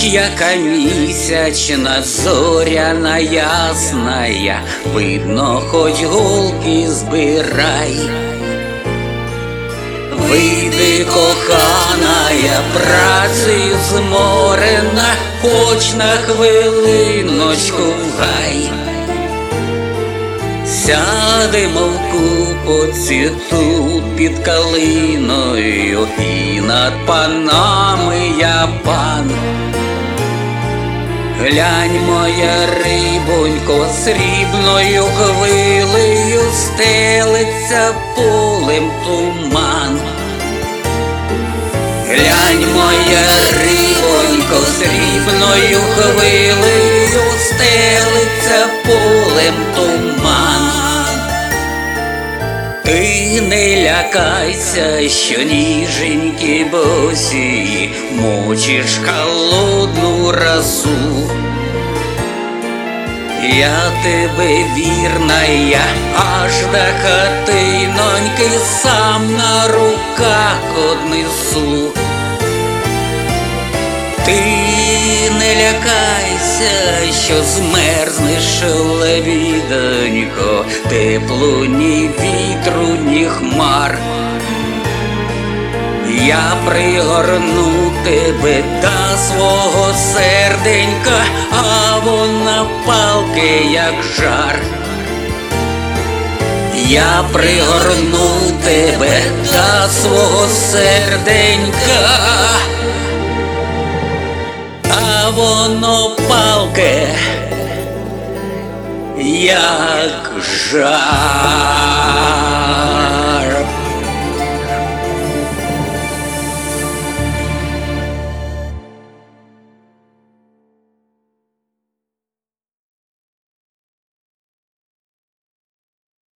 яка місячна, зоряна ясная, видно, хоть голки збирай. Вийди, коханая, працею зморена, хоч на хвилиночку в гай. Сядемо вкупці тут під калиною, і над панами я пан. Глянь, моя рибонько, срібною хвилею стелиться полем туман. Глянь, моя рибонько, срібною хвилею стелиться полем туман. Ти не лякайся, що ніженькі босі мочиш холодну росу. Я тебе вірная, аж до хатиноньки сам на руках однесу. Ти не лякайся, що змерзнеш, лебідонько, теплу ні вітру, ні хмар. Я пригорну тебе до свого серденька, а вона палке, як жар. Я пригорну тебе до свого серденька, а воно палке, як жар.